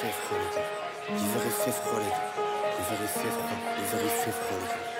fait froid les gars. L'hiver il fait froid les gars. L'hiver il fait froid. L'hiver il fait froid les gars.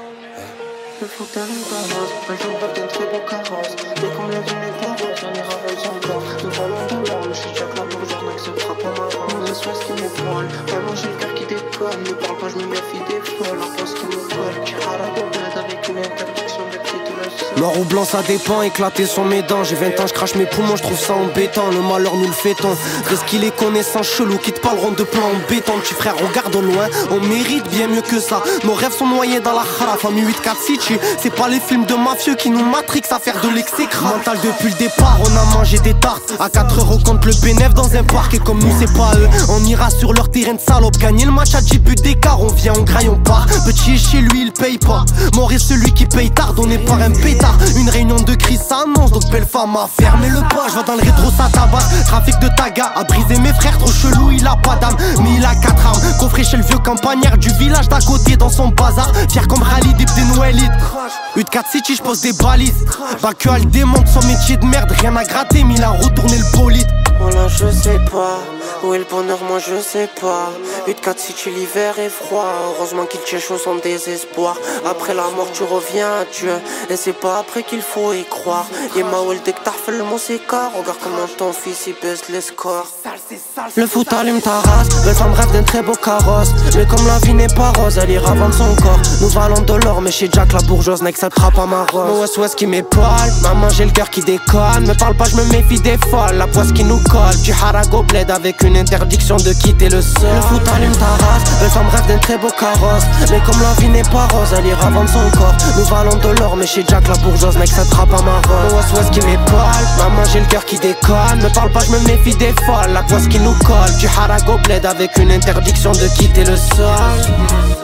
Le fauteuil est en rose, mais j'en veux d'un très beau carrosse. Dès qu'on me vient les carrosses, on ira avec son corps. Nous volons de l'or, mais je suis Jack la bourgeoise, n'acceptera pas ma rose. Mon espoir qui m'époile, vraiment j'ai le cœur qui décolle. Ne parle pas, je me méfie des folles. La poste qui me colle, tire à la goblette avec une interdiction de quitter le sol. Noir ou blanc ça dépend, éclaté sont mes dents. J'ai 20 ans, je crache mes poumons, je trouve ça embêtant. Le malheur nous le fait-on. Reste qu'il est connaissant chelou qui te parleront de plans en béton. Petit frère regarde au loin, on mérite bien mieux que ça. Nos rêves sont noyés dans la khara, famille 8-4 City. C'est pas les films de mafieux qui nous matrixent à faire de l'exécrat. Mental depuis le départ, on a mangé des tartes. À 4 € compte le bénéf dans un parc. Et comme nous c'est pas eux, on ira sur leur terrain de salope. Gagner le match à 10 buts d'écart, on vient, on graille, on part. Petit chez lui il paye pas. Mort est celui qui paye tard, donné par un pétard. Une réunion de crise s'annonce, donc belle femme a fermé le pas. Je vais dans le rétro, ça tabasse. Trafic de taga, a brisé mes frères, trop chelou, il a pas d'âme. Mais il a 4 armes, coffré chez le vieux campagnard du village d'à côté dans son bazar. Fier comme Khalid Ibn Walid. U4 City, j'pose des balises. Bacual démonte son métier de merde, rien à gratter, mais il a retourné le bolide. Voilà, je sais pas où est le bonheur, moi je sais pas. U4 City, l'hiver est froid. Heureusement qu'il tient chaud sans désespoir. Après la mort, tu reviens à Dieu. Et c'est pas après qu'il faut y croire. Et Maouel, dès que t'as refait le mot s'écart. Regarde comment ton fils il baisse les scores. Le foot allume ta race, belle femme rêve d'un très beau carrosse. Mais comme la vie n'est pas rose, elle ira vendre son corps. Nous valons de l'or, mais chez Jack la bourgeoise n'acceptera pas ma rose. Mon West qui m'épaule, maman j'ai le cœur qui déconne. Me parle pas, je me méfie des folles, la poisse qui nous colle. Du harago bled avec une interdiction de quitter le sol. Le foot allume ta race, belle femme rêve d'un très beau carrosse. Mais comme la vie n'est pas rose, elle ira vendre son corps. Nous valons de l'or, mais chez Jack la bourgeoise n'acceptera pas ma rose. Mon West qui m'épaule, maman j'ai le cœur qui déconne. Me parle pas, je me méfie des folles, la poisse qui nous colle. Du harago bled avec une interdiction de quitter le sol.